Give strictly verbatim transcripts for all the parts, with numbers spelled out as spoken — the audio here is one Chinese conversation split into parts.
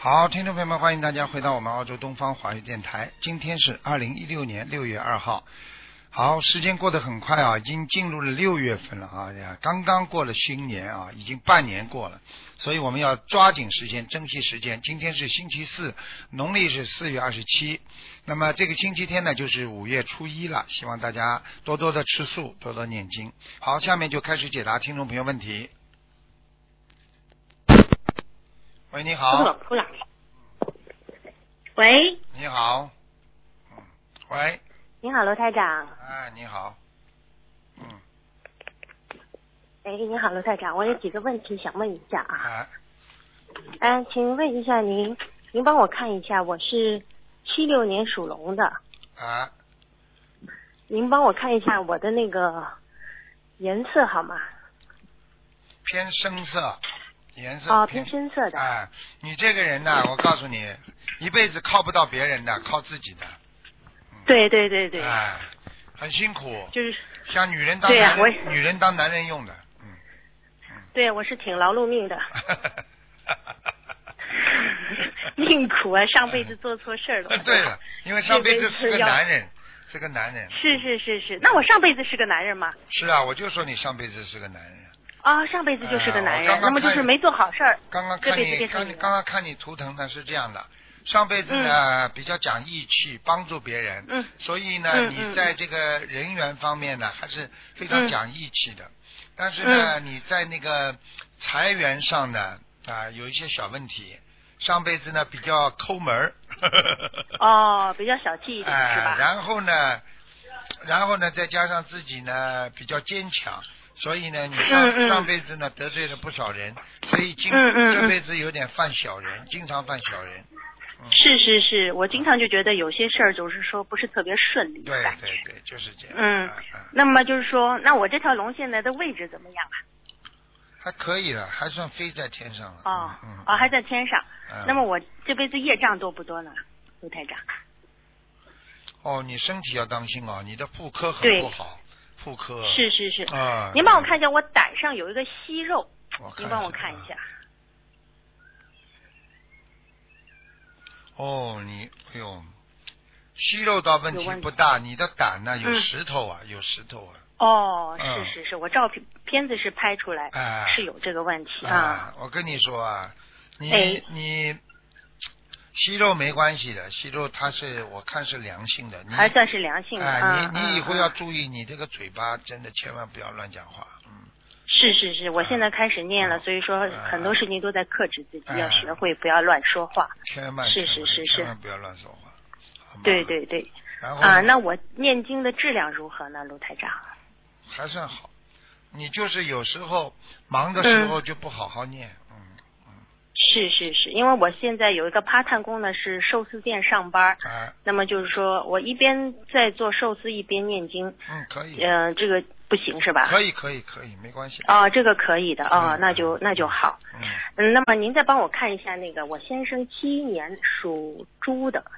好，听众朋友们，欢迎大家回到我们澳洲东方华语电台。今天是二零一六年六月二号。好，时间过得很快啊，已经进入了六月份了啊，呀，刚刚过了新年啊，已经半年过了，所以我们要抓紧时间，珍惜时间。今天是星期四，农历是四月二十七，那么这个星期天呢，就是五月初一了。希望大家多多的吃素，多多念经。好，下面就开始解答听众朋友问题。喂，你好。 喂。 你好。嗯。喂。 你好，罗台长。 哎，你好。嗯。 哎，你好，罗台长，我有几个问题想问一下啊。 哎。 嗯、呃，请问一下您，您帮我看一下，我是七六年属龙的。 啊。 您帮我看一下我的那个颜色好吗？ 偏深色。颜色哦，偏深色的。 哎，你这个人呢，我告诉你，一辈子靠不到别人的，靠自己的。 嗯、对对对对。 哎，很辛苦。 就是像女人当男人， 对啊、我女人当男人用的，嗯。 嗯对，我是挺劳碌命的。命苦啊！上辈子做错事儿了。 对了，因为上辈子是个男人，是个男人。 是是是是，那我上辈子是个男人吗？ 是啊，我就说你上辈子是个男人。 啊、哦，上辈子就是个男人， 呃、刚刚那么就是没做好事儿。 刚刚看你，刚刚刚看你图腾呢是这样的，上辈子呢、嗯、比较讲义气，帮助别人， 嗯， 所以呢、 嗯、 你在这个人缘方面呢还是非常讲义气的，嗯、但是呢、嗯、你在那个财源上呢啊有一些小问题，上辈子呢比较抠门哦，比较小气一点、 哎、 是吧？ 然后呢，然后呢再加上自己呢比较坚强。所以呢，你上、 嗯、 上辈子呢得罪了不少人，所以今、 嗯嗯、 这辈子有点犯小人，经常犯小人。 嗯、是是是，我经常就觉得有些事儿就是说不是特别顺利的感觉。 对对对，就是这样。 嗯， 啊啊、 那么就是说，那我这条龙现在的位置怎么样啊？ 还可以了，还算飞在天上了。 哦， 嗯、 哦，还在天上。 嗯、 那么我这辈子业障多不多呢，卢台长？ 哦，你身体要当心哦，你的妇科很不好。妇科是是是啊， 您帮我看一下，我胆上有一个息肉，您帮我看一下。 哦，你哎呦，息肉倒问题不大，你的胆呢有石头啊，嗯、有石头啊。 哦，是是是，我照片片子是拍出来， 哎、 是有这个问题啊。我跟你说啊，你、 哎、 你。息肉没关系的，息肉它是我看是良性的， 还算是良性的。 哎、 啊， 你你以后要注意，你这个嘴巴真的千万不要乱讲话。嗯。 是是是，我现在开始念了，啊、所以说很多事情都在克制自己，啊、要学会不要乱说话。 千万是是是是， 千万不要乱说话。 对对对。 然后啊，那我念经的质量如何呢，卢台长？ 还算好，你就是有时候忙的时候就不好好念。嗯。 是是是，因为我现在有一个 part time 工呢，是寿司店上班， 啊、 那么就是说我一边在做寿司一边念经。 嗯，可以。 嗯、呃，这个不行是吧？ 可以可以可以，没关系。 哦，这个可以的哦，嗯、那就那就好。 嗯嗯，那么您再帮我看一下那个我先生七一年属猪的。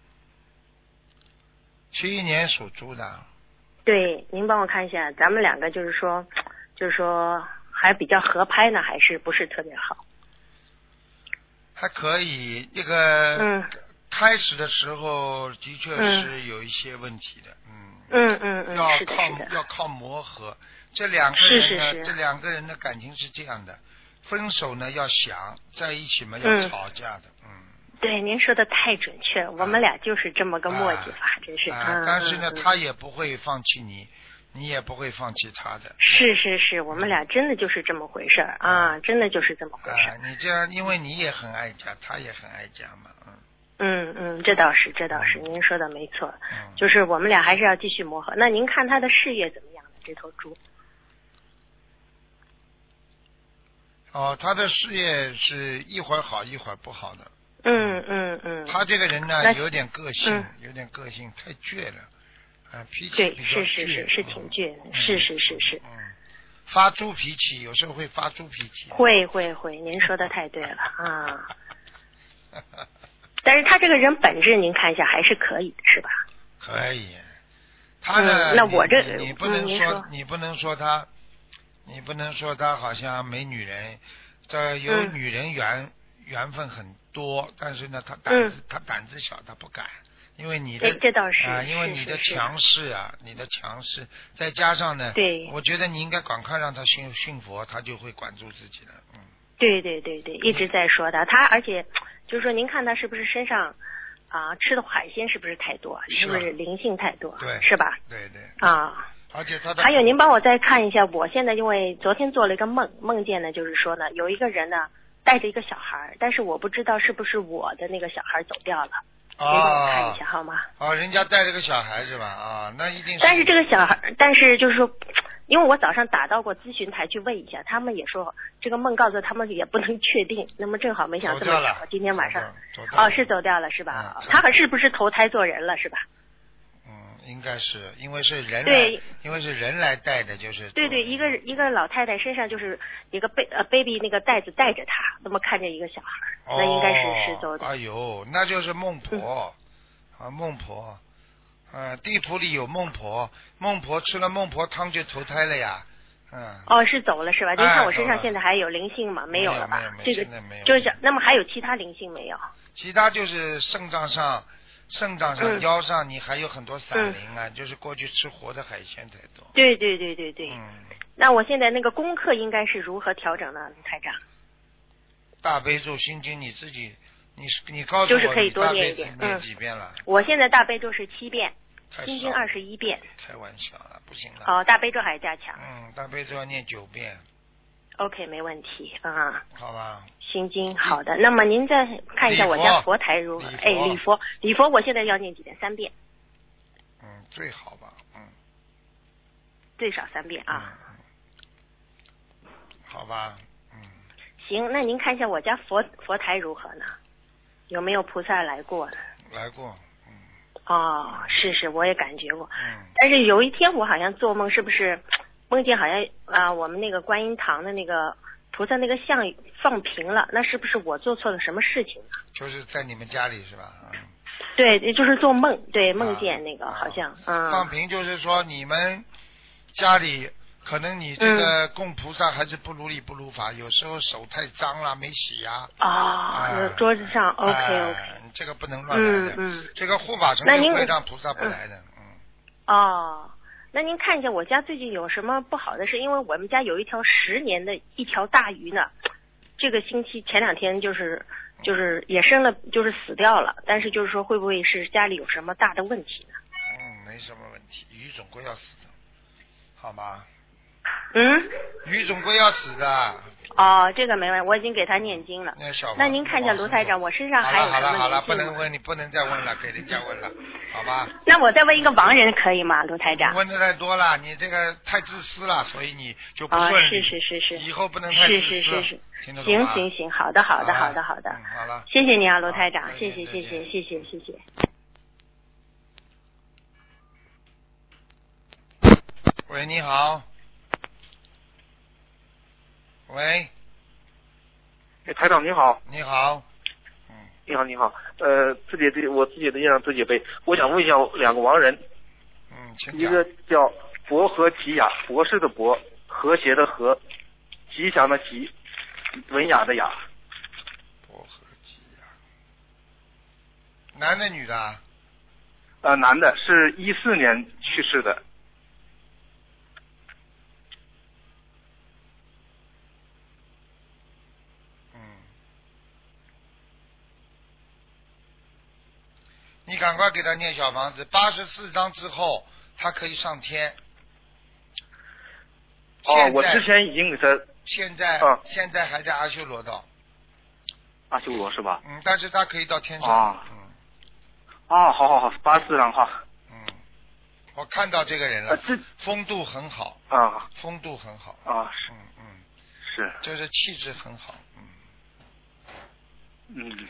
七一年属猪的。 对，您帮我看一下，咱们两个就是说，就是说还比较合拍呢，还是不是特别好？ 还可以，这个嗯， 开始的时候的确是有一些问题的，嗯嗯嗯嗯， 要是的靠是的要靠磨合。这两个人呢， 是是是这两个人的感情是这样的，分手呢要想，在一起嘛要嗯吵架的，嗯。 对，您说的太准确了，我们俩就是这么个默契法， 啊、 真是。 啊嗯、 但是呢， 嗯、 他也不会放弃你，你也不会放弃他的。 是是是，我们俩真的就是这么回事儿啊，真的就是这么回事。 啊，你这样，因为你也很爱家，他也很爱家嘛，嗯。 嗯嗯，这倒是，这倒是，您说的没错， 嗯、 就是我们俩还是要继续磨合。那您看他的事业怎么样呢？这头猪？ 哦，他的事业是一会儿好一会儿不好的。 嗯嗯嗯。 他这个人呢，有点个性， 嗯、 有点个性，太倔了，啊，脾气对， 比较倔。 是是是是挺倔的， 嗯、 是是是是。 嗯。发猪脾气，有时候会发猪脾气。 会会会，您说的太对了啊。但是他这个人本质，您看一下还是可以的，是吧？ 可以。他呢？ 嗯、那我这你, 你不能说， 嗯、说你不能说他，你不能说他好像没女人，这有女人缘、嗯、缘分很多，但是呢，他胆子、嗯、他胆子小，他不敢。因为你的这倒是啊、呃，因为你的强势啊，你的强势，再加上呢， 对， 我觉得你应该赶快让他信信佛，他就会管住自己的。嗯， 对对对对，一直在说的他，而且就是说，您看他是不是身上啊、呃、吃的海鲜是不是太多，是不是灵性太多， 对， 是吧？ 对对啊。 而且他的还有，您帮我再看一下，我现在因为昨天做了一个梦，梦见呢，就是说呢，有一个人呢带着一个小孩，但是我不知道是不是我的那个小孩走掉了。您帮我看一下好吗？ 哦，人家带了个小孩是吧？啊，那一定是。 但是这个小孩，但是就是说，因为我早上打到过咨询台去问一下，他们也说这个梦告诉他们也不能确定。那么正好没想这么巧，今天晚上哦是走掉了是吧？嗯、他可是不是投胎做人了是吧？ 嗯，应该是因为是人来， 对， 因为是人来带的，就是对对，一个一个老太太身上就是一个 baby 呃 baby 那个袋子带着她，那么看见一个小孩。 哦、 那应该是是走的。 哎呦，那就是孟婆、嗯、啊，孟婆，呃，地府里有孟婆，孟婆吃了孟婆汤就投胎了呀，嗯。 哦，是走了是吧？您看我身上现在还有灵性吗？没有了吧？ 这个没有就是那么还有其他灵性没有？ 其他就是肾脏上、肾脏上、 嗯、 腰上，你还有很多散灵啊，嗯、就是过去吃活的海鲜太多。 对对对对对。 嗯。 那我现在那个功课应该是如何调整呢，台长？ 大悲咒心经你自己，你你告诉我， 就是可以多念一点。 念几遍了？ 嗯，我现在大悲咒是七遍，心经二十一遍。 开玩笑了，不行了。 哦，大悲咒还加强。 嗯，大悲咒要念九遍。 OK， 没问题啊。 好吧。 心经好的，那么您再看一下我家佛台如何？哎，礼佛，礼佛我现在要念几遍？三遍。 嗯，最好吧，嗯。 最少三遍啊。 嗯、好吧。 行，那您看一下我家佛佛台如何呢？有没有菩萨来过呢？ 来过，嗯。 哦，是是，我也感觉过。 嗯。 但是有一天我好像做梦，是不是梦见好像啊、呃，我们那个观音堂的那个菩萨那个像放平了？那是不是我做错了什么事情呢？ 就是在你们家里是吧？嗯。 对，就是做梦，对，梦见那个、 啊、 好像。嗯。 放平就是说你们家里。可能你这个供菩萨还是不如理不如法，嗯、有时候手太脏了没洗呀。 啊。哦，呃、桌子上 OK OK， 这个不能乱来的。 嗯嗯。 这个护法神就会让菩萨不来的。嗯。 哦，那您看一下我家最近有什么不好的事？因为我们家有一条十年的一条大鱼呢，这个星期前两天就是就是也生了，就是死掉了。但是就是说会不会是家里有什么大的问题呢？ 嗯，没什么问题，鱼总归要死的，好吗？ 嗯， 鱼总归要死的。 哦，这个没问题，我已经给他念经了。 那小那您看一下卢台长，我身上还有什么？ 好了好了好了，不能问你，不能再问了，给人家问了，好吧？ 那我再问一个亡人可以吗，卢台长？ 问的太多了，你这个太自私了，所以你就不顺利。 啊，是是是是。 以后不能太自私。 是是是是。 听得懂吗？ 行行行，好的好的好的好的。 嗯，好了。 谢谢你啊，卢台长，谢谢谢谢谢谢谢谢。 喂，你好。喂， 哎，台长你好。 你好。 嗯。你好你好，呃，自己的我自己的业障自己背。我想问一下两个亡人。 嗯，请讲。 一个叫博和吉雅，博士的博，和谐的和，吉祥的吉，文雅的雅。 博和吉雅。男的女的啊？ 呃，男的，是一四年去世的。 你赶快给他念小房子，八十四章之后，他可以上天。 哦，我之前已经给他。 现在、 啊、 现在还在阿修罗道。 阿修罗是吧？ 嗯，但是他可以到天上。 啊。 嗯。 啊，好好好，八十四章哈。 嗯，我看到这个人了， 啊、这风度很好。 啊。 风度很好。 啊，是。 嗯嗯。 是。 就是气质很好。嗯。 嗯。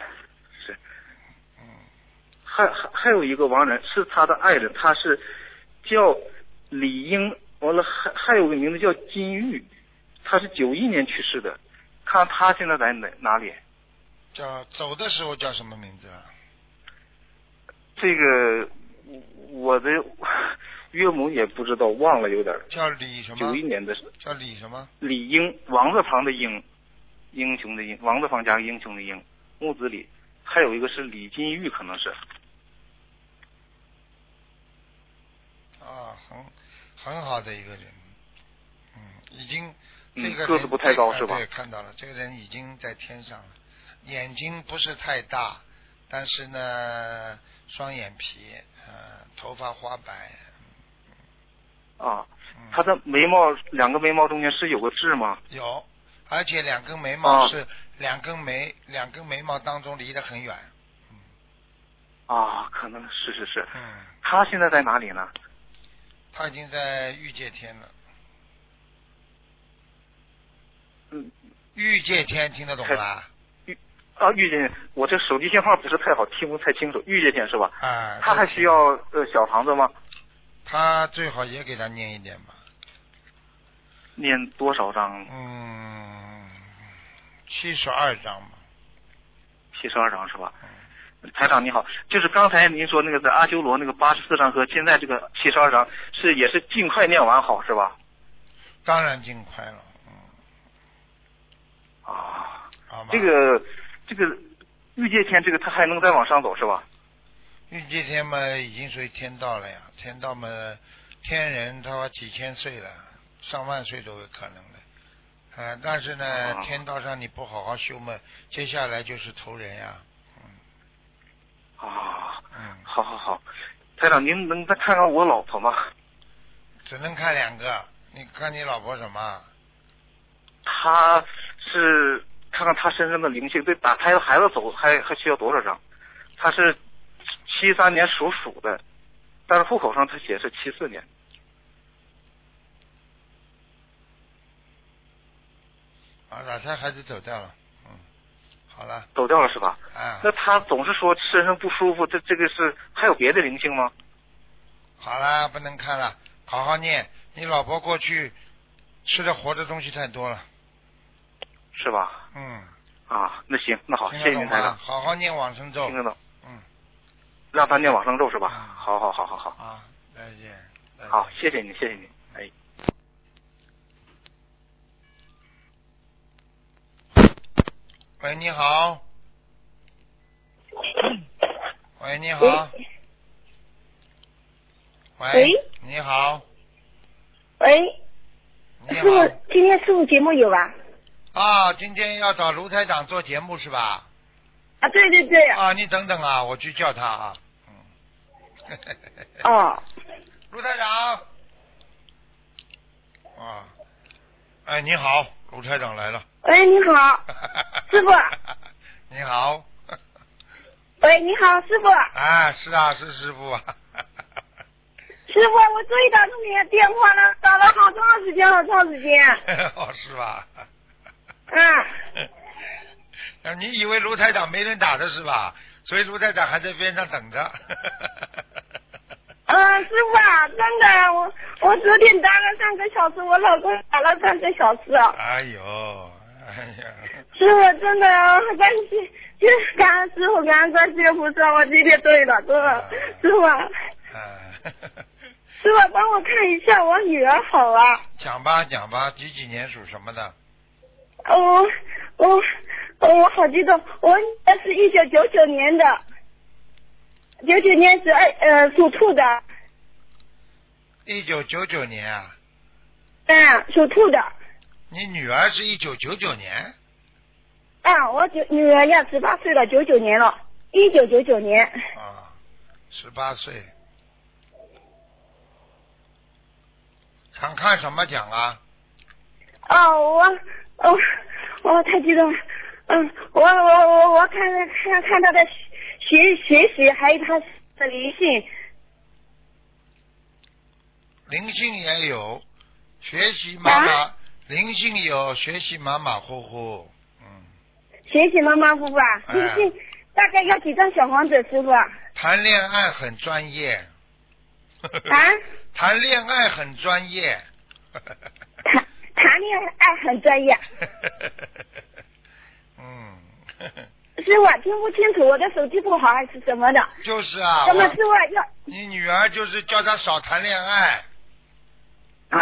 还还还有一个亡人是他的爱人，他是叫李英，完了还还有个名字叫金玉，他是九一年去世的，看他现在在哪哪里？ 叫走的时候叫什么名字啊？ 这个我的岳母也不知道，忘了有点。 叫李什么？ 九一年的。 叫李什么？ 李英，王字旁的英，英雄的英，王字旁加个英雄的英。 木子李，还有一个是李金玉，可能是。 啊，很很好的一个人，嗯，已经这个人、 嗯、个子不太高、 这个、 是吧？ 对，看到了，这个人已经在天上了，眼睛不是太大，但是呢，双眼皮，呃，头发花白。 啊，他的眉毛两个眉毛中间是有个痣吗？ 有，而且两根眉毛是、 啊、 两根眉两根眉毛当中离得很远。 嗯。啊，可能是是是。 嗯。 他现在在哪里呢？ 他已经在欲界天了。 嗯。 欲界天听得懂吧？ 欲啊，欲界天，我这手机信号不是太好，听不太清楚。欲界天是吧？ 啊。 他还需要呃小房子吗？ 他最好也给他念一点吧。 念多少章？ 嗯，七十二章吧。 七十二章是吧？嗯。台长你好，就是刚才您说那个在阿修罗那个八十四章和现在这个七十二章是也是尽快念完好是吧？ 当然尽快了。嗯。 啊。 好吧。 这个这个欲界天这个他还能再往上走是吧？ 欲界天嘛，已经属于天道了呀。天道嘛，天人他几千岁了，上万岁都有可能的。呃，但是呢， 啊、 天道上你不好好修嘛，接下来就是投人呀。 嗯。啊。 嗯。 好好好，台长，您能再看看我老婆吗？ 只能看两个，你看你老婆什么？ 她是看看她身上的灵性，对打胎的孩子走还还需要多少张？她是七三年属鼠的，但是户口上他写是七四年。 啊，打胎孩子走掉了，嗯，好了。 走掉了是吧？ 啊。 那他总是说身上不舒服，这这个是还有别的灵性吗？ 好了，不能看了，好好念。你老婆过去吃的活的东西太多了， 是吧？ 嗯。 啊，那行，那好，谢谢您台长。 好好念往生咒。 听得懂。 嗯。 让他念往生咒是吧？ 嗯、 好好好好好。 啊，再见。再见。 好，谢谢你，谢谢你。哎。 喂，你好。喂，你好。喂。 喂。 你好。 喂。 你好。 师傅，今天师傅节目有吧？ 啊，今天要找卢台长做节目是吧？ 啊，对对对。 啊，你等等啊，我去叫他啊。嗯。 哦。 卢台长。啊。哎，你好，卢台长来了。 喂，你好，师傅。 你好。 喂，你好，师傅。 啊，是啊，是师傅啊。 师傅，我终于打通你的电话了，打了好长时间，好长时间。 哦，是吧？ 嗯。 啊，你以为卢台长没人打的是吧？所以卢台长还在边上等着。 嗯，师傅啊，真的，我我昨天打了三个小时，我老公打了三个小时。 哎呦，哎呀！ 师傅，真的感谢，就是感恩师傅，感恩观世音菩萨，我今天对了，真的，啊、师傅。啊。师傅，帮我看一下我女儿好啊。 讲吧，讲吧，几几年属什么的？ 哦，我我好激动，我女儿是一九九九年的。九九年是呃属兔的。 一九九九年啊。 嗯，属兔的。 你女儿是一九九九年？ 啊，我九女儿要十八岁了，九九年了，一九九九年。 啊，十八岁。想看什么奖啊？ 哦，我哦我太激动了，嗯，我我我我看看看他的学学习，还有他的灵性。 灵性也有，学习马马，啊、灵性有，学习马马虎虎，嗯。 学习马马虎虎啊，灵性、哎、大概要几张小房子，师傅？ 谈恋爱很专业。 啊？ 谈恋爱很专业。 谈谈恋爱很专业。 嗯。 师傅听不清楚，我的手机不好还是什么的？ 就是啊。 那么师傅要你女儿就是叫她少谈恋爱。 啊？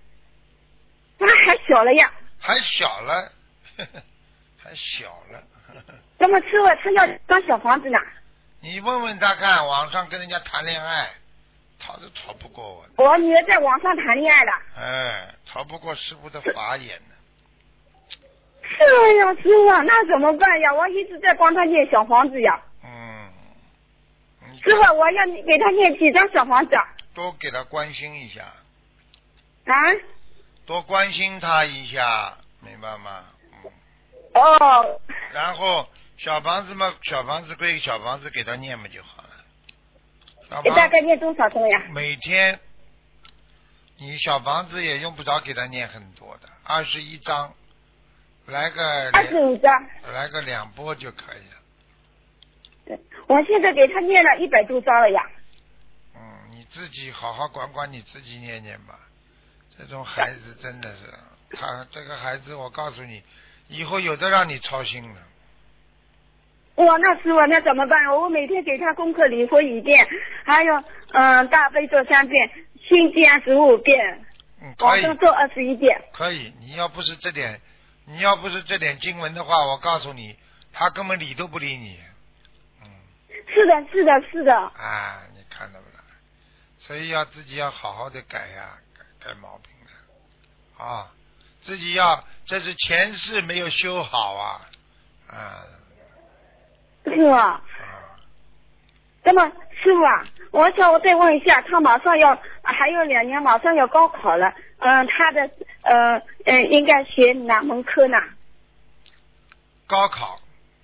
那还小了呀。 还小了，还小了。 那么师傅他要张小房子呢？ 你问问他看，网上跟人家谈恋爱，吵都吵不过我的。 我女儿在网上谈恋爱了。 哎，吵不过师傅的法眼呢。 是呀，师傅，那怎么办呀？我一直在帮他念小房子呀。 嗯。 师傅，我要给他念几张小房子？ 多给他关心一下。 啊？ 多关心他一下，明白吗？嗯。 哦。 然后小房子嘛，小房子归小房子给他念嘛就好了。小房大概念多少张呀？ 每天，你小房子也用不着给他念很多的，二十一张，来个二十五张， 来个两波就可以了。 对，我现在给他念了一百多张了呀。 嗯，你自己好好管管你自己念念吧。这种孩子真的是，他这个孩子，我告诉你，以后有的让你操心了。 哇，那师傅那怎么办？我每天给他功课礼佛一遍，还有嗯、呃、大悲咒三遍，心经十五遍， 嗯， 往生咒二十一遍。 可以，你要不是这点，你要不是这点经文的话，我告诉你，他根本理都不理你。嗯。 是的，是的，是的。 啊，你看到不啦？所以要自己要好好的改呀，改改毛病的啊，自己要，这是前世没有修好啊，啊。 是吧？那么师傅啊，我想我再问一下，他马上要还有两年，马上要高考了，嗯、呃，他的呃呃应该学哪门科呢？ 高考，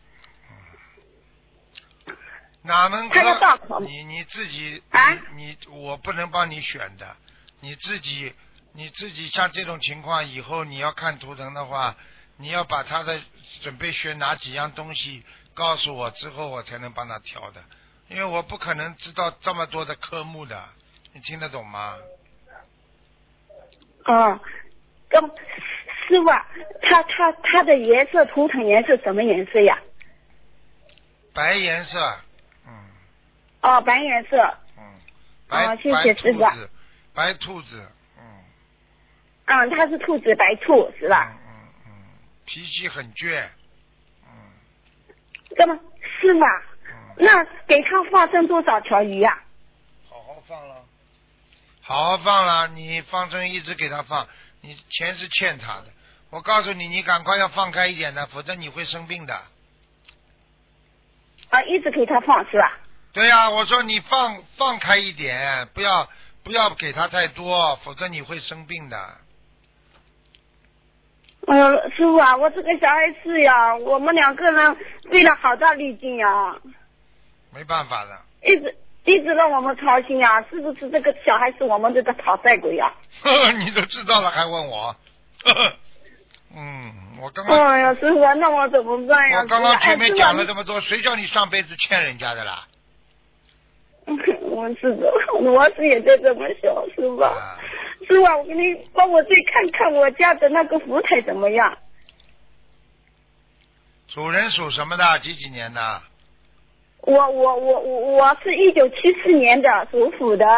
嗯、哪门科？ 他要大考。 你你自己啊？ 你, 你我不能帮你选的，你自己你自己像这种情况，以后你要看图腾的话，你要把他的准备学哪几样东西告诉我之后，我才能帮他挑的，因为我不可能知道这么多的科目的，你听得懂吗？ 哦，那师傅啊，他他他的颜色图腾颜色什么颜色呀？ 白颜色，嗯。 哦，白颜色。 嗯。白、 哦，谢谢师傅。 白兔子，嗯。 嗯，他是兔子，白兔是吧？ 嗯嗯嗯，脾气很倔。 那么师傅啊，嗯、那给他放生多少条鱼呀、啊？ 好好放了，好好放了。你放生一直给他放，你钱是欠他的。我告诉你，你赶快要放开一点的，否则你会生病的。 啊，一直给他放是吧？ 对呀、啊，我说你放放开一点，不要不要给他太多，否则你会生病的。 呃，师傅啊，我这个小孩子呀，我们两个人费了好大力劲呀。 没办法的。 一直一直让我们操心呀，是不是这个小孩是我们这个讨债鬼呀？ 你都知道了还问我？嗯，我刚刚。 哎呀，师傅，那我怎么办呀？ 我刚刚前面讲了这么多，谁叫你上辈子欠人家的啦？ 我知道，我是也在这么想，师傅。啊师傅，我给你帮我再看看我家的那个福台怎么样？ 主人属什么的？几几年的？ 我我我我我是一九七四年的，属虎的。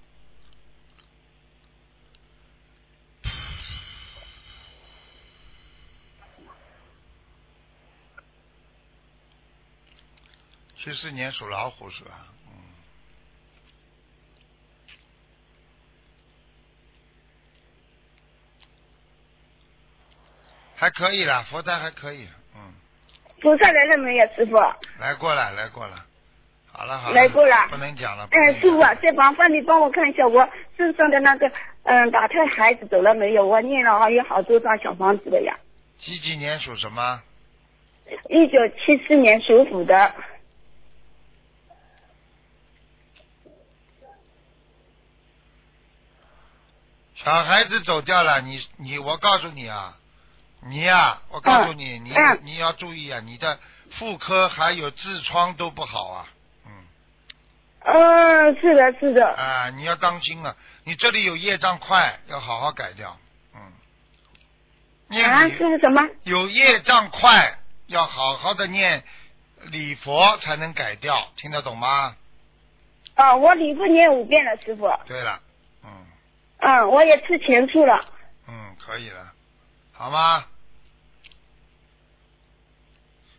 七四年属老虎是吧？还可以啦，佛台还可以，嗯。 菩萨来了没有，师傅？ 来过了，来过了。好了好了。 来过了。 不能讲了。 哎，师傅，再麻烦你帮我看一下我身上的那个嗯打胎孩子走了没有？我念了有好多张小房子了呀。 几几年属什么？ 一九七四年属虎的。 小孩子走掉了，你你我告诉你啊。你呀、啊，我告诉你，嗯、你、嗯、你要注意啊，你的妇科还有痔疮都不好啊，嗯。 嗯，是的，是的。 啊，你要当心啊，你这里有业障块，要好好改掉，嗯。 啊，是什么？ 有业障块，要好好的念礼佛才能改掉，听得懂吗？ 啊，我礼佛念五遍了，师傅。 对了，嗯。 嗯，我也吃全素了。 嗯，可以了。好吗？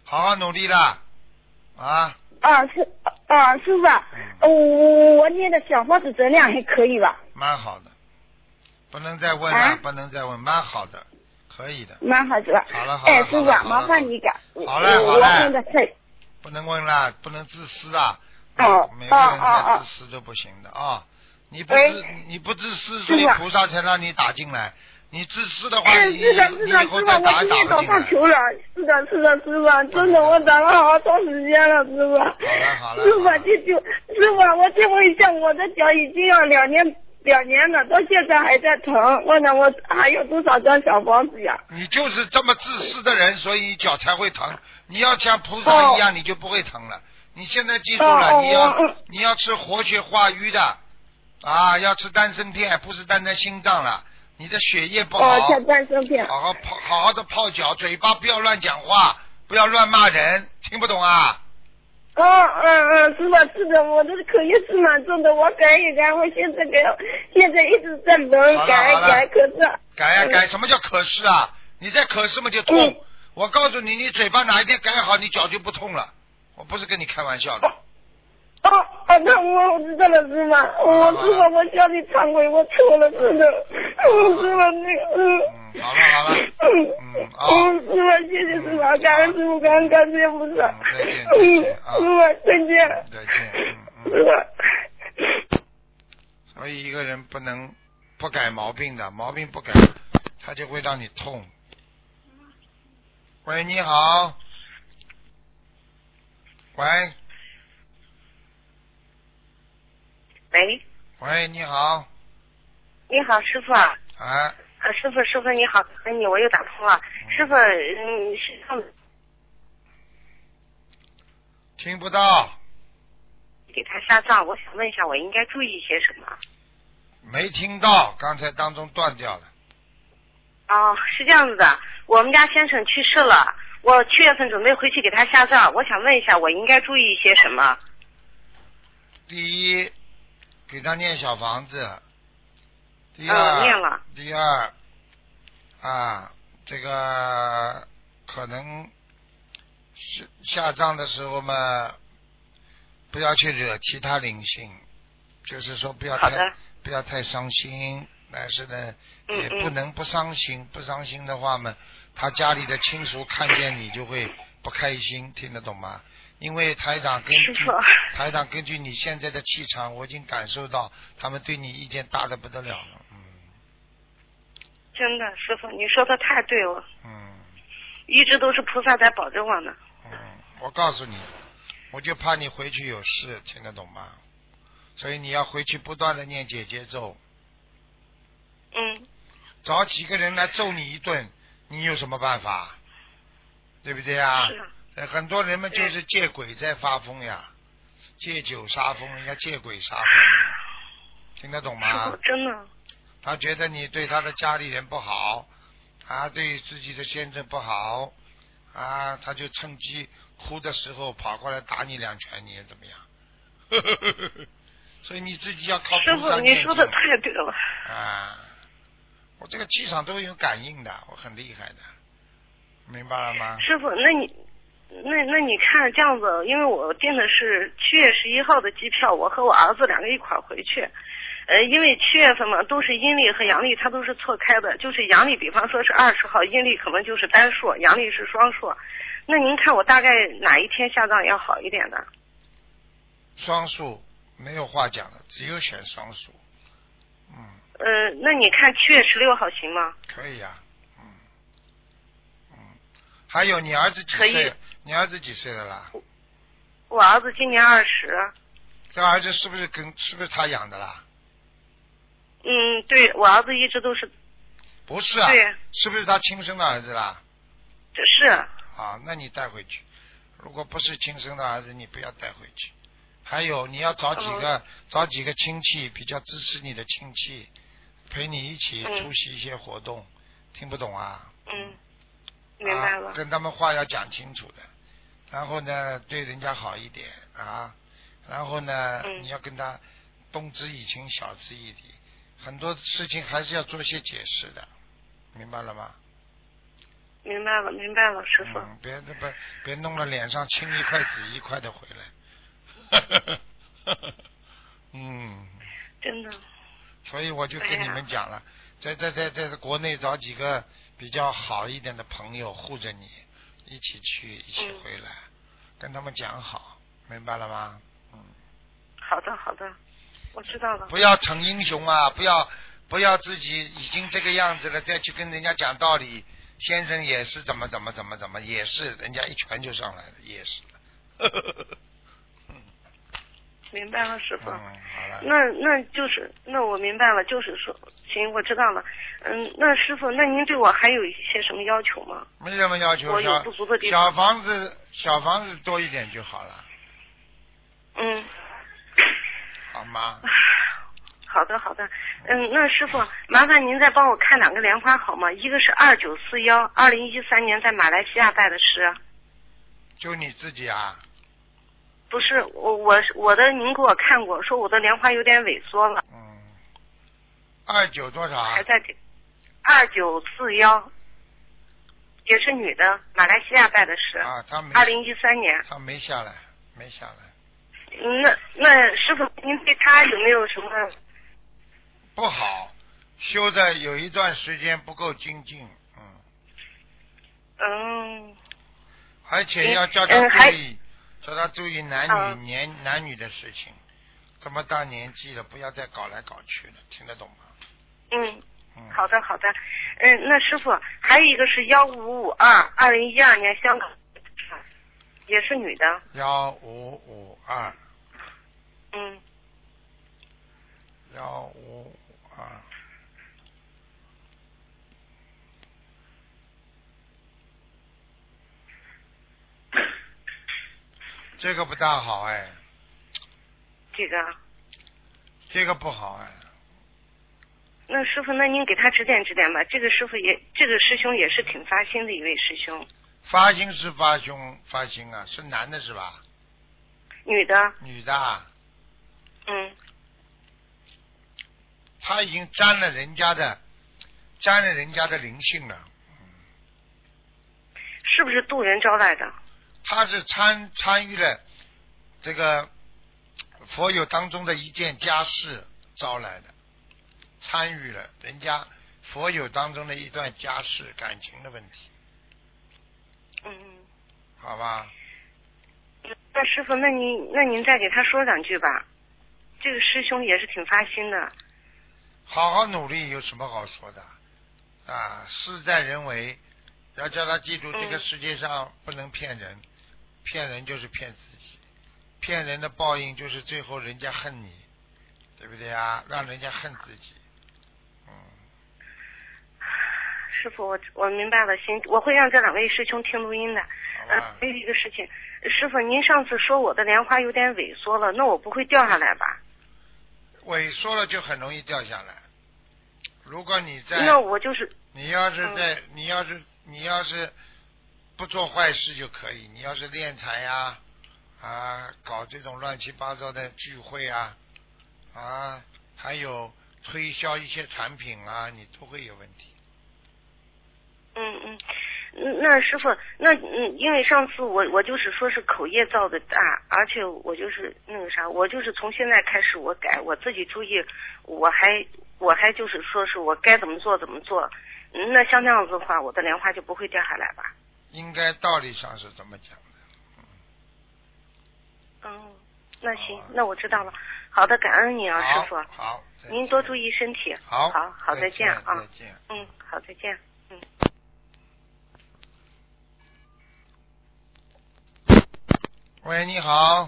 好好努力了啊！ 啊，是啊，师傅， 嗯、 我我念的小房子质量还可以吧？ 蛮好的，不能再问了， 啊、 不能再问，蛮好的，可以的。 蛮好是吧？ 好了好了， 哎，师傅，麻烦你一个。 好嘞好嘞。 我问的太。 不能问了，不能自私啊！ 哦， 每个人太自私都不行的啊！哦、你不自你不自私，所以菩萨才让你打进来。你自私的话，你是的，是的， 以后再打也打不进来。 求了，是的，是的，师傅，真的，我打了好长时间了，师傅。 好了好了。 师傅，就就师傅，我再问一下，我的脚已经要两年两年了，到现在还在疼，问了我还有多少张小房子呀？ 你就是这么自私的人，所以你脚才会疼。你要像菩萨一样，哦、你就不会疼了。你现在记住了， 哦、 你要、 哦、 你要吃活血化瘀的啊，要吃丹参片，不是单单心脏了。你的血液不好， 哦、丹参片， 好好泡，好好的泡脚，嘴巴不要乱讲话，不要乱骂人，听不懂啊？ 哦，嗯嗯，是吧？是的，我的口业是蛮重的，我改一改，我现在改，现在一直在能改改，可是改呀、啊、改，什么叫可是啊？你再可是嘛就痛。嗯、我告诉你，你嘴巴哪一天改好，你脚就不痛了。我不是跟你开玩笑的。 哦哦哦，那我知道了，是吗？我知道，我向你忏悔，我错了，是的，我知道那个，嗯。 嗯，好了好了。嗯嗯啊。 嗯，师傅，谢谢师傅，感恩师傅，感恩感谢菩萨。 嗯，再见再见啊。 师傅，再见。 再见，嗯嗯。 师傅。 所以一个人不能不改毛病的，毛病不改，他就会让你痛。喂，你好。喂。 喂。 喂，你好。 你好，师傅。啊。 哎。 呃，师傅，师傅你好，哎你我又打通了。嗯、师傅，嗯，是这样。 听不到。 给他下葬，我想问一下，我应该注意些什么？ 没听到，刚才当中断掉了。 哦，是这样子的，我们家先生去世了，我七月份准备回去给他下葬，我想问一下，我应该注意些什么？ 第一，给他念小房子。第二， 嗯、念了。 第二，啊，这个可能是下葬的时候嘛，不要去惹其他灵性，就是说不要太不要太伤心，但是呢，也不能不伤心，嗯嗯不伤心的话嘛，他家里的亲属看见你就会不开心，听得懂吗？因为台长根据台长根据你现在的气场，我已经感受到他们对你意见大的不得了了。嗯， 真的，师傅，你说的太对了。 嗯， 一直都是菩萨在保着我呢。 嗯，我告诉你，我就怕你回去有事，听得懂吗？所以你要回去不断的念姐姐咒。 嗯。 找几个人来揍你一顿，你有什么办法？对不对啊？ 是啊。 很多人们就是借鬼在发疯呀，借酒杀疯，人家借鬼杀疯，听得懂吗？ 真的。 他觉得你对他的家里人不好，啊，对自己的先生不好，啊，他就趁机哭的时候跑过来打你两拳，你也怎么样？所以你自己要靠菩萨念经。师傅， 你说的太对了。 啊，我这个气场都有感应的，我很厉害的，明白了吗？ 师傅，那你。那那你看这样子，因为我订的是七月十一号的机票，我和我儿子两个一块儿回去。呃，因为七月份嘛，都是阴历和阳历它都是错开的，就是阳历比方说是二十号，阴历可能就是单数，阳历是双数。那您看我大概哪一天下葬要好一点呢？ 双数没有话讲的，只有选双数。嗯。 呃，那你看七月十六号行吗？ 可以啊。嗯。嗯。还有你儿子几岁？你儿子几岁了啦？ 我儿子今年二十。 这儿子是不是跟是不是他养的啦？ 嗯，对，我儿子一直都是。 不是啊。 对。 是不是他亲生的儿子啦？ 这是。 啊，那你带回去。如果不是亲生的儿子，你不要带回去。还有，你要找几个、嗯、找几个亲戚，比较支持你的亲戚，陪你一起出席一些活动。嗯、听不懂啊？ 嗯。明白了、 啊。跟他们话要讲清楚的。然后呢，对人家好一点啊，然后呢， 嗯、 你要跟他动之以情，晓之以理，很多事情还是要做些解释的，明白了吗？ 明白了，明白了，师傅。 嗯，别别别弄了脸上青一块紫一块的回来。嗯。 真的。 所以我就跟你们讲了，在在在在国内找几个比较好一点的朋友护着你，一起去，一起回来，嗯、跟他们讲好，明白了吗？嗯。 好的，好的，我知道了。 不要逞英雄啊！不要不要自己已经这个样子了，再去跟人家讲道理。先生也是怎么怎么怎么怎么，也是人家一拳就上来了，也是。 明白了，师傅。 嗯，好了。 那那就是那我明白了，就是说，行，我知道了。嗯，那师傅，那您对我还有一些什么要求吗？ 没什么要求， 我有不足的地方。 小房子，小房子多一点就好了。 嗯。 好吗？ 好的，好的。嗯，那师傅，麻烦您再帮我看两个莲花好吗？一个是二九四幺，二零一三年在马来西亚拜的师。 就你自己啊？ 不是，我我我的您给我看过，说我的莲花有点萎缩了。 嗯。二九多少？ 还在二九四幺，也是女的，马来西亚拜的师。 啊，她没。 二零一三年。 她没下来，没下来。 那那师傅，您对她有没有什么？ 不好，修的有一段时间不够精进，嗯。 嗯。 而且要叫他注意，叫他注意男女、 嗯、 年男女的事情。这么大年纪了，不要再搞来搞去了，听得懂吗？ 嗯。嗯。好的，好的。嗯，那师傅还有一个是幺五五二，二零一二年香港，也是女的。 幺五五二。 嗯。 幺五五二。这个不大好哎。 这个。 这个不好哎。 那师傅，那您给他指点指点吧。这个师傅也，这个师兄也是挺发心的一位师兄。 发心是发兄发心啊，是男的是吧？ 女的。 女的。 嗯。 他已经沾了人家的，沾了人家的灵性了。嗯。 是不是渡人招来的？ 他是参参与了这个佛友当中的一件家事招来的，参与了人家佛友当中的一段家事感情的问题。 嗯。 好吧。 那师傅，那您那您再给他说两句吧。这个师兄也是挺发心的。 好好努力，有什么好说的啊？事在人为，要叫他记住，这个世界上不能骗人。嗯，骗人就是骗自己，骗人的报应就是最后人家恨你，对不对啊？让人家恨自己。嗯。 师傅，我我明白了，行，我会让这两位师兄听录音的。 嗯， 还有一个事情，师傅，您上次说我的莲花有点萎缩了，那我不会掉下来吧？ 萎缩了就很容易掉下来。如果你在， 那我就是， 你要是在， 嗯、 你要是你要是。不做坏事就可以，你要是敛财呀，啊，搞这种乱七八糟的聚会啊，啊，还有推销一些产品啊，你都会有问题。 嗯嗯，那师傅，那嗯，因为上次我我就是说是口业造的大，而且我就是那个啥，我就是从现在开始我改，我自己注意，我还我还就是说是我该怎么做怎么做，那像那样子的话，我的莲花就不会掉下来吧？ 应该道理上是这么讲的。 嗯，嗯，那行，那我知道了。好的，感恩你啊，师傅。 好， 您多注意身体。 好， 好，好，再见啊。 再见。 嗯，好，再见。嗯。 喂，你好。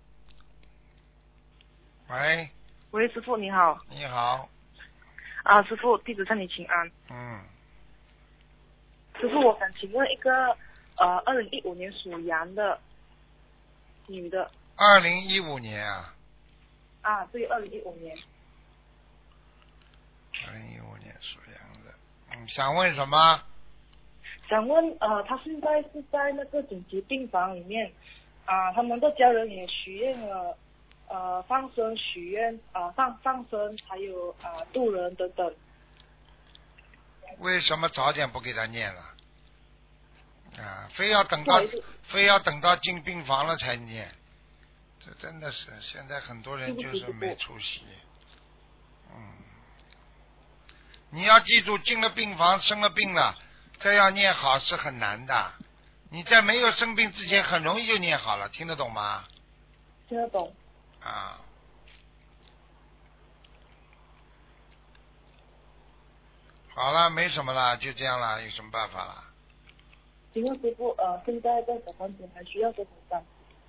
喂。 喂，师傅你好。 你好。 啊，师傅，弟子向你请安。 嗯。 师傅，我想请问一个呃，二零一五年属羊的女的。 二零一五年啊。 啊，对，二零一五年。 二零一五年属羊的，嗯，想问什么？ 想问呃，她现在是在那个紧急病房里面啊、呃，他们的家人也许愿了呃放生许愿啊、呃、放放生，还有啊、呃、渡人等等。 为什么早点不给他念了？ 啊，非要等到非要等到进病房了才念，这真的是现在很多人就是没出息。嗯，你要记住，进了病房生了病了，再要念好是很难的。你在没有生病之前很容易就念好了，听得懂吗？ 听得懂。 啊。好了，没什么了，就这样了，有什么办法了？ 请问师傅，呃，现在在小房子还需要多少张？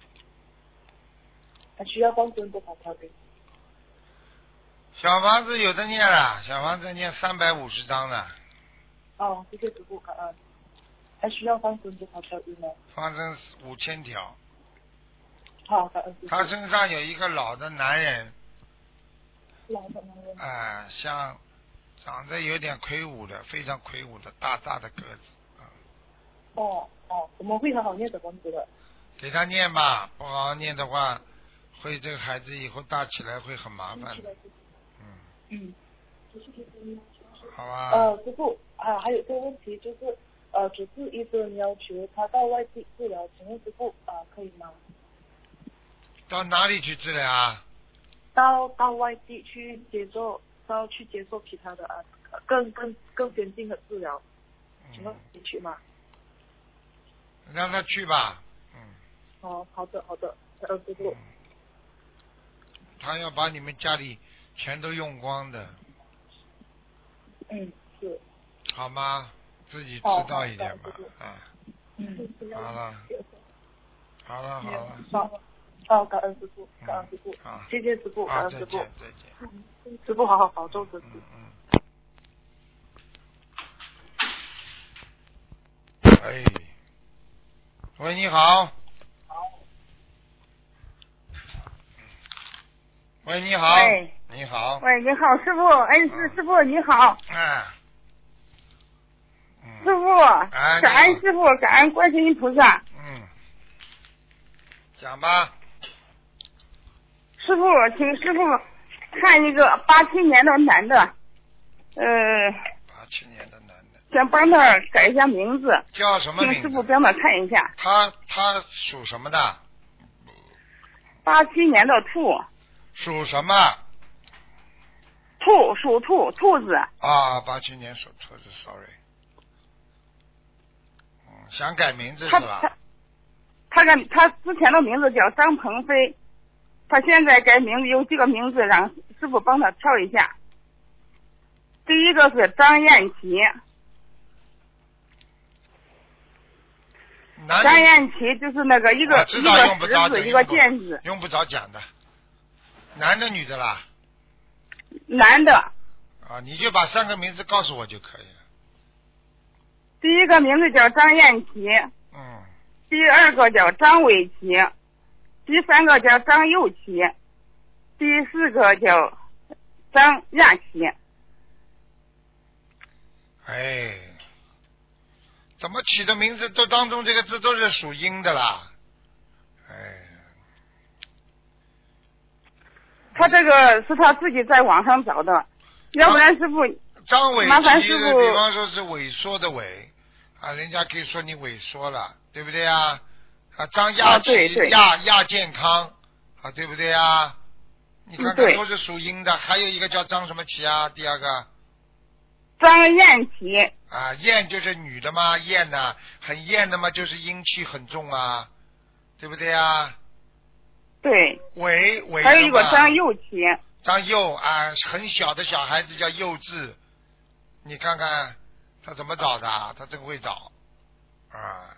还需要放生多少条鱼？ 小房子有的念了，小房子念三百五十张了。 哦，谢谢师傅，感恩。还需要放生多少条鱼呢？ 放生五千条。 好，感恩师傅。 他身上有一个老的男人。 老的男人。 哎、呃，像长得有点魁梧的，非常魁梧的，大大的个子。啊、 哦哦，我们会好好念小房子的。 给他念吧，不好好念的话，会这个孩子以后大起来会很麻烦的。嗯。 嗯。 好吧。 呃，师傅啊，还有一个问题就是，呃，主治医生要求他到外地治疗，请问师傅啊，可以吗？ 到哪里去治疗啊？ 到到外地去接受，到去接受其他的啊，更更更先进的治疗，请问你去吗？ 让他去吧。嗯。 哦，好的好的，呃，师傅。 他要把你们家里钱都用光的。 嗯，是。 好吗？自己知道一点吧。啊。 嗯。 好了。好了好了。 好。哦，感恩师傅，感恩师傅， 啊， 谢谢师傅，感恩师傅， 再见再见。 师傅好好保重身体。 嗯嗯。哎，喂，你好。喂，你好。 喂， 你好。 喂，你好，师傅，哎，是师傅，你好。 哎。 师傅， 哎， 感恩师傅，感恩观世音菩萨。 嗯。讲吧。 师傅，请师傅看一个八七年的男的，呃， 八七年的男的， 想帮他改一下名字， 叫什么名字？ 请师傅帮他看一下。 他他属什么的？ 八七年的兔。 属什么？ 兔，属兔，兔子。 啊，八七年属兔子 ，sorry。嗯，想改名字是吧？ 他他他他之前的名字叫张鹏飞。他现在改名字有几个名字，让师傅帮他挑一下。第一个是张艳琪，张艳琪就是那个一个一个石字一个剑字， 用不着讲的。男的女的啦？ 男的。 啊，你就把三个名字告诉我就可以了。 第一个名字叫张艳琪。 嗯。 第二个叫张伟琪。第三个叫张幼琪，第四个叫张亚琪。 哎，怎么起的名字都当中这个字都是属阴的啦？哎， 他这个是他自己在网上找的，要不然师傅张伟麻烦师傅， 比方说是萎缩的萎啊，人家可以说你萎缩了，对不对啊？啊，张亚琪、 啊、 亚亚健康啊，对不对啊？你看看都是属阴的，还有一个叫张什么琪啊？第二个张艳琪啊，艳就是女的嘛，艳呐、啊，很艳的嘛，就是阴气很重啊，对不对啊？ 对。 伟伟还有一个张幼琪。 张幼啊，很小的小孩子叫幼稚，你看看他怎么找的？他真会找啊。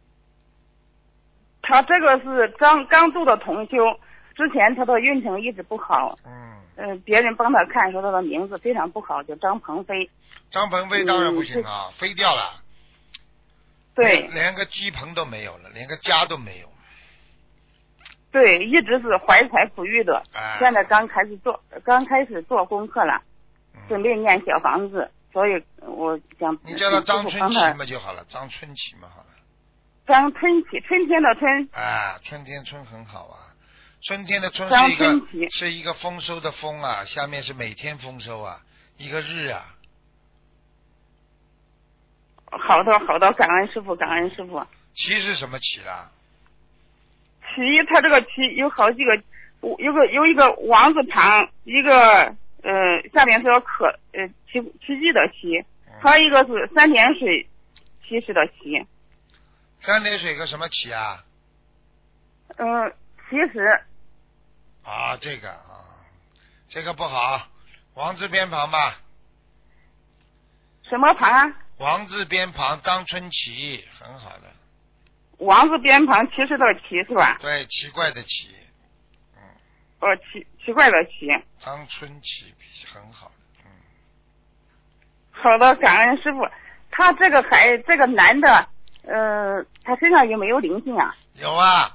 他这个是刚刚度的同修，之前他的运程一直不好。 嗯。 呃，别人帮他看说他的名字非常不好，叫张鹏飞。 张鹏飞当然不行啊，嗯、飞掉了。 对。 连, 连个鸡棚都没有了，连个家都没有。 对，一直是怀才不遇的， 哎、 现在刚开始做，刚开始做功课了，嗯、准备念小房子，所以我想。 你叫他张春琪嘛就好了，张春琪嘛好了。 张春琪，春天的春。 啊，春天春很好啊，春天的春是一个是一个丰收的丰啊，下面是每天丰收啊，一个日啊。 好的好的，感恩师傅感恩师傅。 旗是什么旗啦？ 旗，它这个旗有好几个，有个有一个王字旁，一个呃下面是个可呃奇奇迹的奇，还有一个是三点水奇士的奇。 三点水个什么旗啊？ 嗯、呃，其实。 啊，这个啊，这个不好，王字边旁吧。 什么旁啊？ 王字边旁，张春奇，很好的。 王字边旁，奇士的奇是吧？ 对，奇怪的奇。嗯。 哦，奇奇怪的奇。 张春奇很好的，嗯。 好的，感恩师傅。他这个孩，这个男的，呃，他身上有没有灵性啊？ 有啊。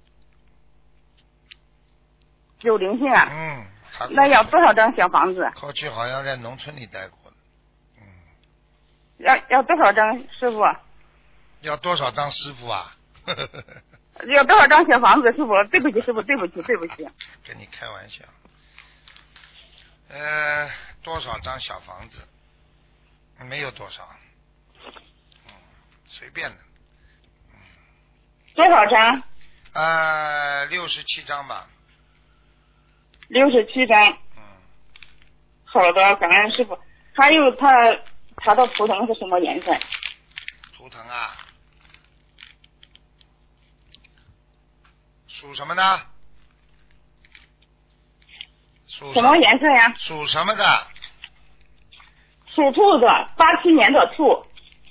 有灵性啊？ 嗯。 那要多少张小房子？ 过去好像在农村里待过的。嗯。 要要多少张师傅？ 要多少张师傅啊？ 要多少张小房子？师傅，对不起，师傅，对不起，对不起。 跟你开玩笑。呃，多少张小房子？没有多少。嗯，随便的。 嗯。多少张？ 呃，六十七张吧。 六十七张。 嗯。 好的，感恩师傅。还有他他的图腾是什么颜色？ 图腾啊。属什么呢？属什么颜色呀？ 属什么的？ 属兔子，八七年的兔。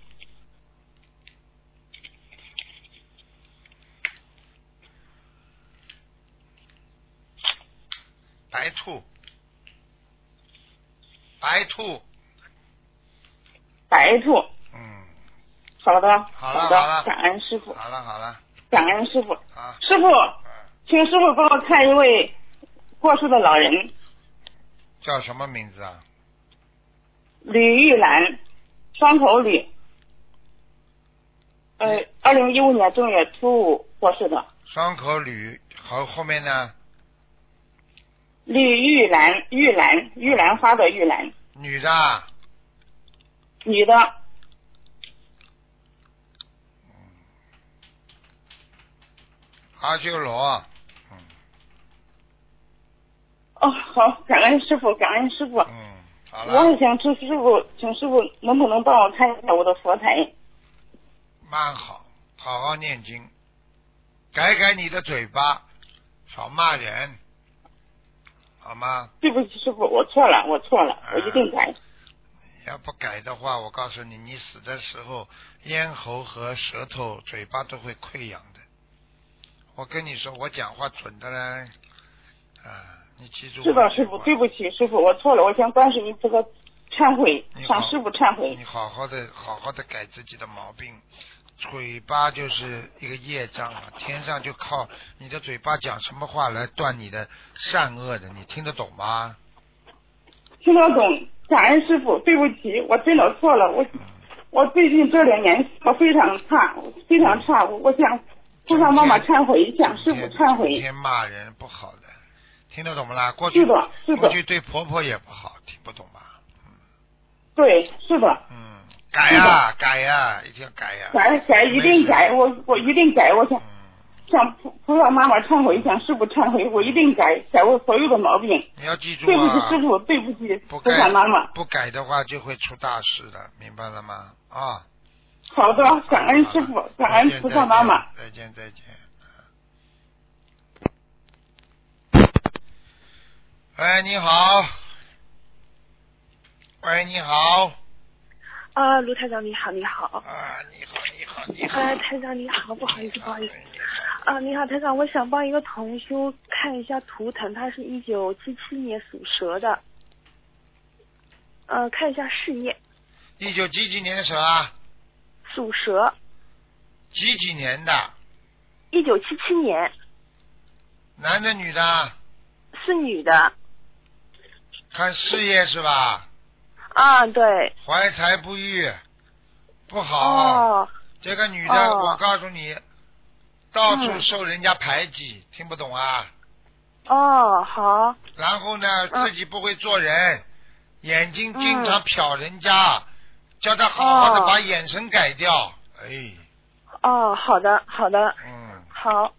白兔。白兔。 白兔。 嗯。 好的， 好了好的， 了， 感恩师傅。 好了好了。 感恩师傅。 啊。 师傅，请师傅帮我看一位过世的老人。 叫什么名字啊？ 吕玉兰，双口吕。呃，二零一五年正月初五过世的。 双口吕，好，后面呢？ 吕玉兰，玉兰，玉兰花的玉兰。 女的。 女的。 阿修罗。嗯。 哦，好，感恩师傅，感恩师傅。 嗯，好了。 我还想请师傅，请师傅能不能帮我看一下我的佛台？ 蛮好，好好念经，改改你的嘴巴，少骂人，好吗？ 对不起，师傅，我错了，我错了，我一定改。 啊，要不改的话，我告诉你，你死的时候，咽喉和舌头、嘴巴都会溃疡的。我跟你说，我讲话准的嘞，啊，你记住我。 是的，师傅，对不起，师傅，我错了，我向观世音菩萨忏悔，向师傅忏悔。 你好好的，好好的改自己的毛病。嘴巴就是一个业障啊，天上就靠你的嘴巴讲什么话来断你的善恶的，你听得懂吗？ 听得懂，感恩师傅，对不起，我真的错了，我、嗯、我最近这两年我非常差，非常差，我我想菩萨妈妈忏悔，向师傅忏悔。 天天骂人不好的，听得懂不啦？过去是的，是的， 过去对婆婆也不好，听不懂吧？ 嗯，对，是的。 嗯。改呀、啊，改呀、啊，一定要改呀、啊！ 改改，一定改，我我一定改，我想、嗯、向菩菩萨妈妈忏悔，向师傅忏悔，我一定改，改我所有的毛病。 你要记住啊！ 对不起师傅，对不起菩萨妈妈。 不改的话就会出大事的，明白了吗？啊！ 好的，感恩师傅，感恩菩萨妈妈。 再见再见。喂，你好。喂，你好。 啊，卢台长你好，你好。 啊，你好，你好，你好。 啊，台长你好，不好意思，不好意思。啊，你好，台长，我想帮一个同修看一下图腾，他是一九七七年属蛇的。呃，看一下事业。 一九几几年什么？ 属蛇。 几几年的？ 一九七七年。 男的女的？ 是女的。 看事业是吧？ 啊，对。 怀才不遇，不好。 哦。 这个女的， 哦、 我告诉你，到处受人家排挤，嗯、听不懂啊？ 哦，好。 然后呢，自己不会做人，嗯、眼睛经常瞟人家， 叫他好好的把眼神改掉。哦、哎。 哦，好的，好的。 嗯。 好。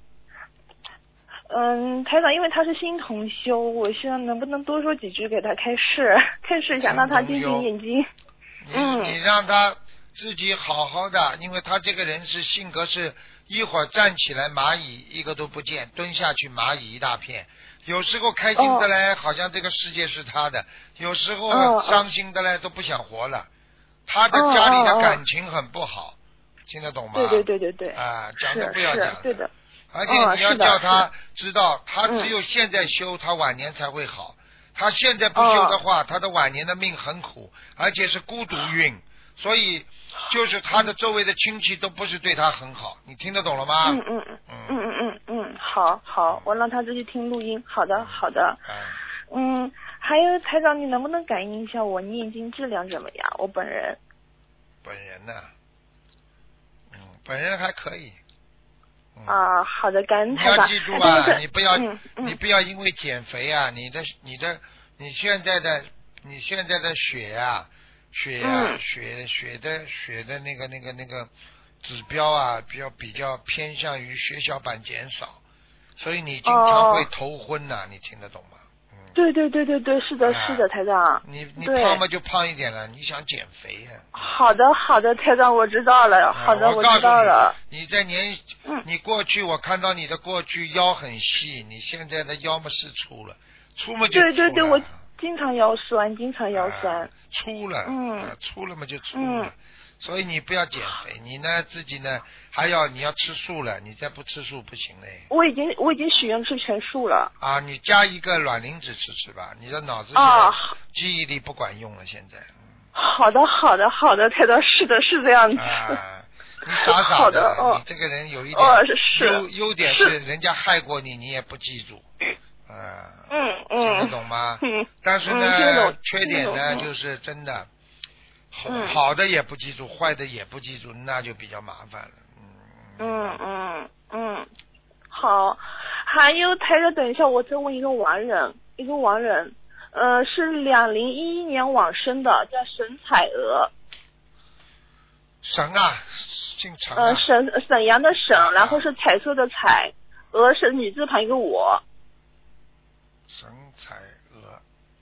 嗯，台长，因为他是新同修，我希望能不能多说几句给他开示，开示一下，让他精进念经。 嗯。你让他自己好好的，因为他这个人是性格是一会儿站起来蚂蚁一个都不见，蹲下去蚂蚁一大片。有时候开心的嘞，哦、好像这个世界是他的；有时候伤心的嘞，哦、都不想活了。他的家里的感情很不好，哦、听得懂吗？ 对对对对对。 啊，讲都不要讲。 对的。 而且你要叫他知道，他只有现在修，他晚年才会好。他现在不修的话，他的晚年的命很苦，而且是孤独运，所以就是他的周围的亲戚都不是对他很好。你听得懂了吗？ 嗯嗯嗯嗯嗯嗯嗯，好好，我让他自己听录音。好的好的。嗯，还有台长，你能不能感应一下我念经质量怎么样？我本人。 本人呢？嗯，本人还可以。 嗯、啊，好的，感恩台长。 你要记住啊，你不要、嗯嗯、你不要因为减肥啊，你的你的你现在的你现在的血啊血啊、嗯、血血的血的那个那个那个指标啊，比较比较偏向于血小板减少，所以你经常会头昏呐、啊哦，你听得懂吗？嗯， 对对对对对，是的，是的，台长。 你你胖嘛就胖一点了，你想减肥呀、 啊？好的好的，台长，我知道了。好的， 我知道了。 你在年，嗯，你过去我看到你的过去腰很细，你现在的腰嘛是粗了，粗嘛就粗了。 对对对，我经常腰酸，经常腰酸。 啊、粗了， 嗯、 啊，粗了嘛就粗了。嗯，所以你不要减肥，你呢自己呢还要你要吃素了，你再不吃素不行嘞。 我已经我已经许愿吃全素了。 啊，你加一个卵磷脂吃吃吧，你的脑子现在记忆力不管用了，现在。 好的好的好的，台长，是的是这样子。 啊，你傻傻的， 好的哦、 你这个人有一点哦、 优优点是人家害过你，你也不记住。啊， 嗯嗯， 听得懂吗？ 嗯。 但是呢， 嗯、 缺点呢就是真的。好, 好的也不记住，坏的也不记住，那就比较麻烦了。 嗯嗯嗯，好。还有台长，等一下，我再问一个亡人，一个亡人，呃，是两零一一年往生的，叫沈彩娥。 沈啊，姓陈、啊。 呃，沈沈阳的沈，然后是彩色的彩，娥是女字旁一个我。 沈彩娥。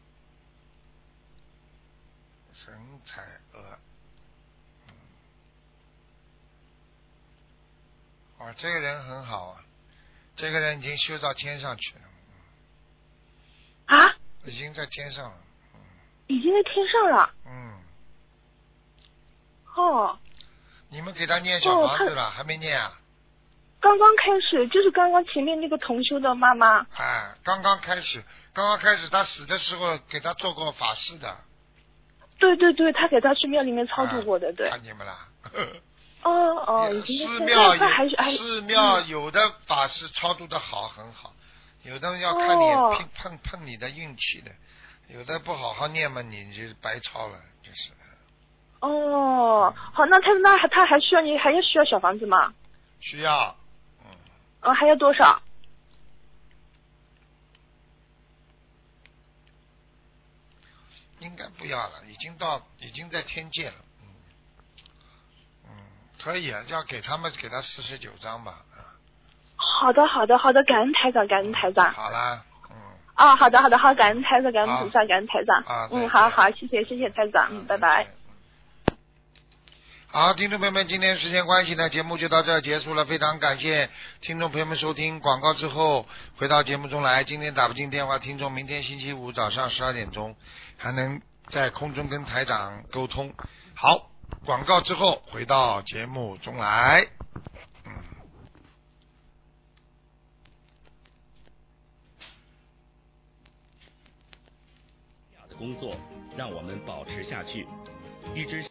沈彩娥，嗯，哦，这个人很好啊，这个人已经修到天上去了。 啊？ 已经在天上了。嗯。 已经在天上了。 嗯。 哦。 你们给他念小房子了，哦、还没念啊？ 刚刚开始，就是刚刚前面那个同修的妈妈。 哎，刚刚开始，刚刚开始，他死的时候给他做过法事的。 对对对，他给他去庙里面超度过的，对。 看见没啦？ 哦哦，已经寺庙有还是还寺庙有的法师超度的好很好，有的要看你哦碰碰碰你的运气的，有的不好好念嘛，你就白超了，就是。 哦，好，那他那他还需要你还要需要小房子吗？ 需要，嗯。 啊，还要多少？ 应该不要了，已经到已经在天界了，嗯嗯，可以啊，要给他们给他四十九张吧，啊。 好的好的好的，感恩台长，感恩台长。 好啦，嗯。 啊，好的好的好，感恩台长，感恩菩萨，感恩台长。 啊， 嗯，好好，谢谢谢谢台长，嗯，拜拜。 好，听众朋友们，今天时间关系呢，节目就到这儿结束了。非常感谢听众朋友们收听广告之后回到节目中来。今天打不进电话，听众明天星期五早上十二点钟还能在空中跟台长沟通。好，广告之后回到节目中来。嗯。 工作让我们保持下去，一直。